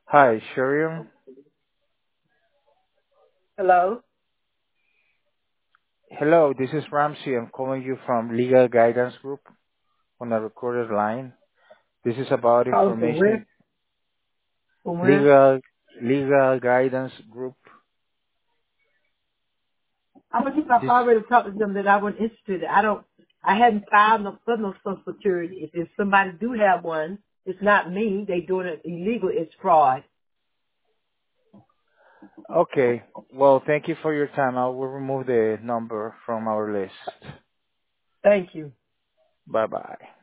Hi, Shariam. Hello? Hello, this is Ramsey. I'm calling you from Legal Guidance Group on a recorded line. This is about Calling from information. where? From where? Legal Legal Guidance Group. I believe I've This already talked to them that I wasn't interested. I hadn't filed no for no social security. If somebody do have one, it's not me. They doing it illegal. It's fraud. okay. Well, thank you for your time. I will remove the number from our list. Thank you. Bye bye.